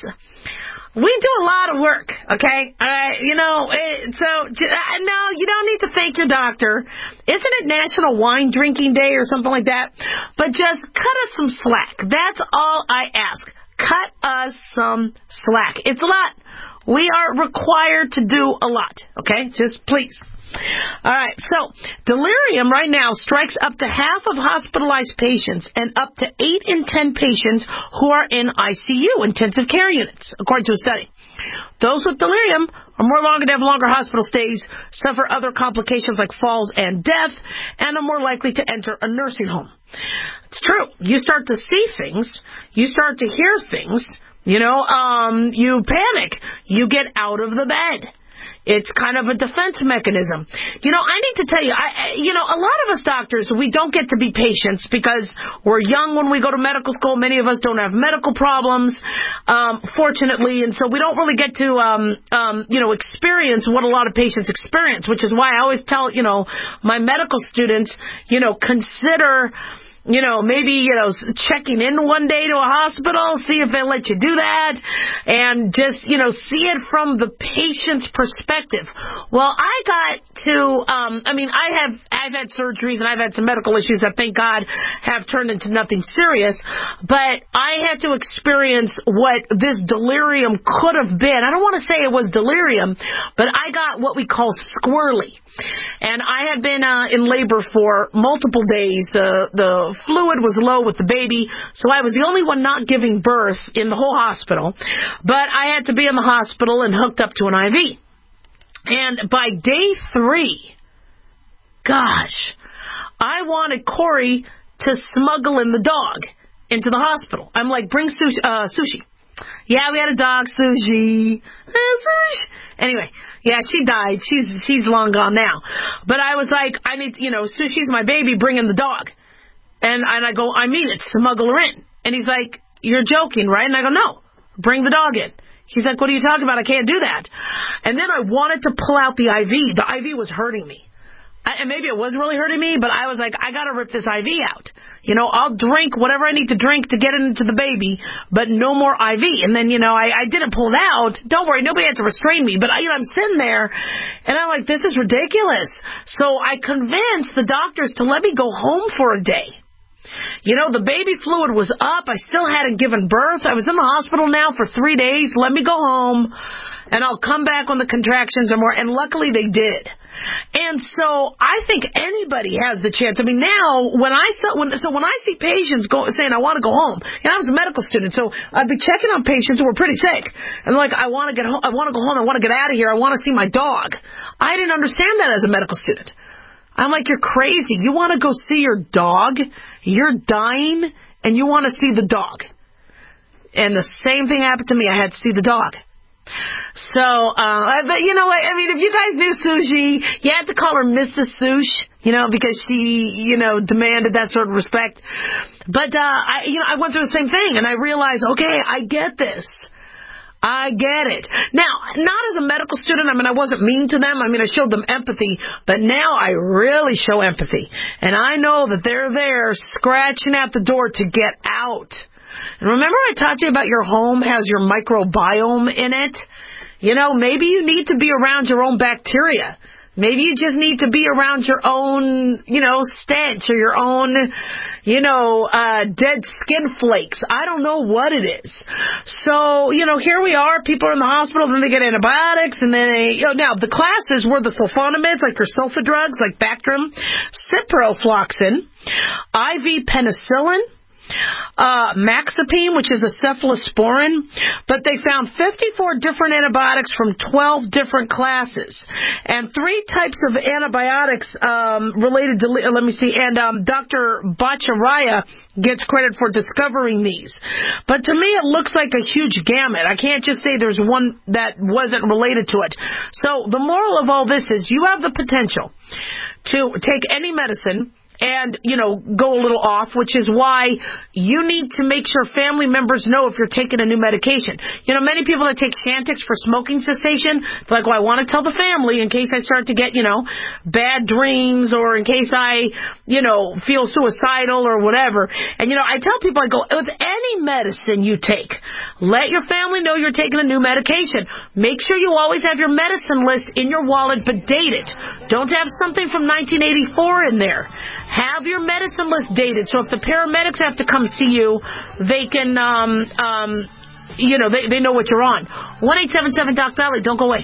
We do a lot of work, okay? All right, you know, it, so, uh, no, you don't need to thank your doctor. Isn't it National Wine Drinking Day or something like that? But just cut us some slack. That's all I ask. Cut us some slack. It's a lot. We are required to do a lot, okay? Just please. All right, so delirium right now strikes up to half of hospitalized patients and up to eight in ten patients who are in I C U, intensive care units, according to a study. Those with delirium are more likely to have longer hospital stays, suffer other complications like falls and death, and are more likely to enter a nursing home. It's true. You start to see things. You start to hear things. You know, um, you panic. You get out of the bed. It's kind of a defense mechanism. You know, I need to tell you, I, you know, a lot of us doctors, we don't get to be patients because we're young when we go to medical school. Many of us don't have medical problems, um, fortunately, and so we don't really get to, um, um, you know, experience what a lot of patients experience, which is why I always tell, you know, my medical students, you know, consider... You know, maybe, you know, checking in one day to a hospital, see if they let you do that, and just, you know, see it from the patient's perspective. Well, I got to, um, I mean, I have, I've had surgeries and I've had some medical issues that, thank God, have turned into nothing serious, but I had to experience what this delirium could have been. I don't want to say it was delirium, but I got what we call squirrely. And I had been uh, in labor for multiple days. The the fluid was low with the baby, so I was the only one not giving birth in the whole hospital. But I had to be in the hospital and hooked up to an I V. And by day three, gosh, I wanted Corey to smuggle in the dog into the hospital. I'm like, bring sushi. Uh, sushi. Yeah, we had a dog, Sushi. Uh, Sushi. Anyway, yeah, she died. She's she's long gone now. But I was like, I need, you know, Sushi's my baby, bring in the dog. And, and I go, I mean it, smuggle her in. And he's like, you're joking, right? And I go, no, bring the dog in. He's like, what are you talking about? I can't do that. And then I wanted to pull out the I V. The I V was hurting me. I, and maybe it was really hurting me, but I was like, I got to rip this I V out. You know, I'll drink whatever I need to drink to get it into the baby, but no more I V. And then, you know, I, I didn't pull it out. Don't worry, nobody had to restrain me. But, you know, I'm sitting there, and I'm like, this is ridiculous. So I convinced the doctors to let me go home for a day. You know, the baby fluid was up. I still hadn't given birth. I was in the hospital now for three days. Let me go home, and I'll come back when the contractions are more. And luckily they did. And so I think anybody has the chance. I mean, now when I so when, so when I see patients go saying I want to go home, and I was a medical student, so I'd be checking on patients who were pretty sick, and like I want to get home, I want to go home, I want to get out of here, I want to see my dog. I didn't understand that as a medical student. I'm like, you're crazy. You want to go see your dog? You're dying, and you want to see the dog. And the same thing happened to me. I had to see the dog. So, uh, but you know what? I mean, if you guys knew Sushi, you had to call her Missus Sush, you know, because she, you know, demanded that sort of respect. But, uh, I, you know, I went through the same thing, and I realized, okay, I get this. I get it. Now, not as a medical student. I mean, I wasn't mean to them. I mean, I showed them empathy. But now I really show empathy. And I know that they're there scratching at the door to get out. And remember I taught you about your home has your microbiome in it? You know, maybe you need to be around your own bacteria. Maybe you just need to be around your own, you know, stench or your own, you know, uh, dead skin flakes. I don't know what it is. So, you know, here we are. People are in the hospital, then they get antibiotics, and then they, you know, now the classes were the sulfonamides, like your sulfa drugs, like Bactrim, ciprofloxacin, I V penicillin, Uh, Maxapine, which is a cephalosporin, but they found fifty-four different antibiotics from twelve different classes, and three types of antibiotics um, related to, let me see, and um, Doctor Bacharaya gets credit for discovering these. But to me, it looks like a huge gamut. I can't just say there's one that wasn't related to it. So the moral of all this is you have the potential to take any medicine and, you know, go a little off, which is why you need to make sure family members know if you're taking a new medication. You know, many people that take Chantix for smoking cessation, they're like, well, I want to tell the family in case I start to get, you know, bad dreams or in case I, you know, feel suicidal or whatever. And, you know, I tell people, I go, with any medicine you take, let your family know you're taking a new medication. Make sure you always have your medicine list in your wallet, but date it. Don't have something from nineteen eighty-four in there. Have your medicine list dated, so if the paramedics have to come see you, they can, um, um, you know, they, they know what you're on. one eight seven seven Doc Valley. Don't go away.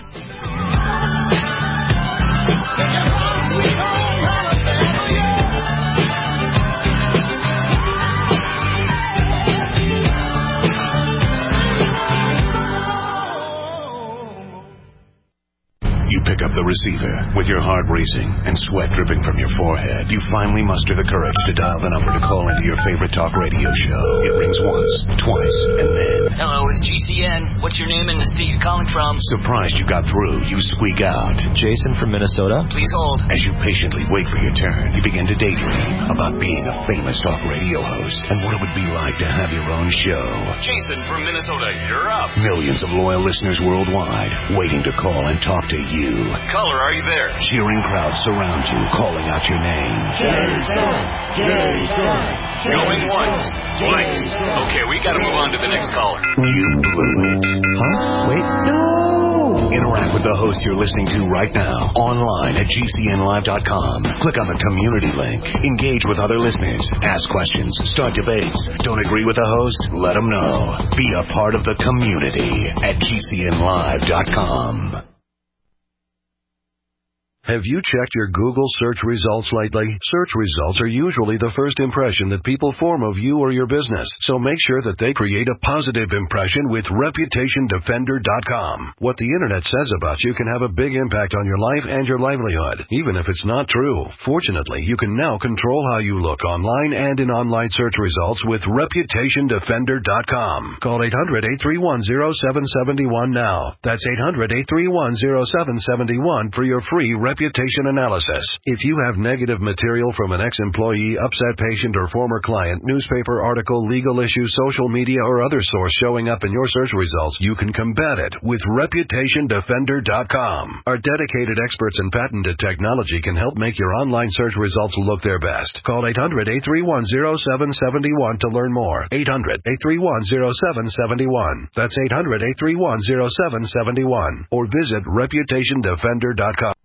You pick up the receiver. With your heart racing and sweat dripping from your forehead, you finally muster the courage to dial the number to call into your favorite talk radio show. It rings once, twice, and then... Hello, it's G C N. What's your name and the state you're calling from? Surprised you got through, you squeak out. Jason from Minnesota? Please hold. As you patiently wait for your turn, you begin to daydream about being a famous talk radio host and what it would be like to have your own show. Jason from Minnesota, you're up. Millions of loyal listeners worldwide waiting to call and talk to you. Caller, are you there? Cheering crowds surround you, calling out your name. Jason! Jason! Going once, twice. Okay, we gotta move on to the next caller. You blew it. Huh? Wait, no! Interact with the host you're listening to right now, online at G C N live dot com. Click on the community link. Engage with other listeners. Ask questions. Start debates. Don't agree with the host? Let them know. Be a part of the community at G C N live dot com. Have you checked your Google search results lately? Search results are usually the first impression that people form of you or your business, so make sure that they create a positive impression with reputation defender dot com. What the internet says about you can have a big impact on your life and your livelihood, even if it's not true. Fortunately, you can now control how you look online and in online search results with reputation defender dot com. Call eight hundred, eight three one, zero seven seven one now. That's eight hundred, eight three one, zero seven seven one for your free reputation analysis. If you have negative material from an ex-employee, upset patient, or former client, newspaper article, legal issue, social media, or other source showing up in your search results, you can combat it with reputation defender dot com. Our dedicated experts in patented technology can help make your online search results look their best. Call eight hundred, eight three one, zero seven seven one to learn more. eight hundred, eight three one, zero seven seven one. That's eight hundred, eight three one, zero seven seven one. Or visit reputation defender dot com.